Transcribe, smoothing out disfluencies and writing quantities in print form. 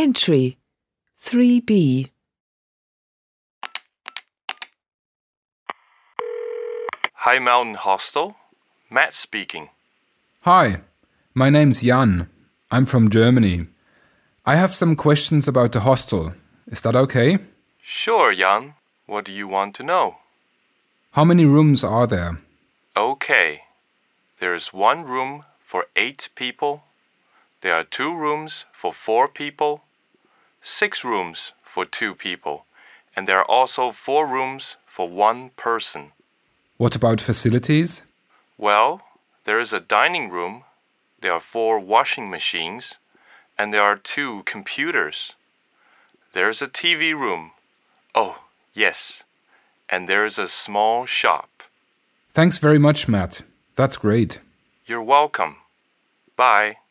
Entry 3B. High Mountain Hostel, Matt speaking. Hi, my name's Jan. I'm from Germany. I have some questions about the hostel. Is that okay? Sure, Jan. What do you want to know? How many rooms are there? Okay. There's one room for 8 people. There are 2 rooms for 4 people, 6 rooms for 2 people, and there are also 4 rooms for 1 person. What about facilities? Well, there is a dining room, there are 4 washing machines, and there are 2 computers. There's a TV room. Oh, yes. And there's a small shop. Thanks very much, Matt. That's great. You're welcome. Bye.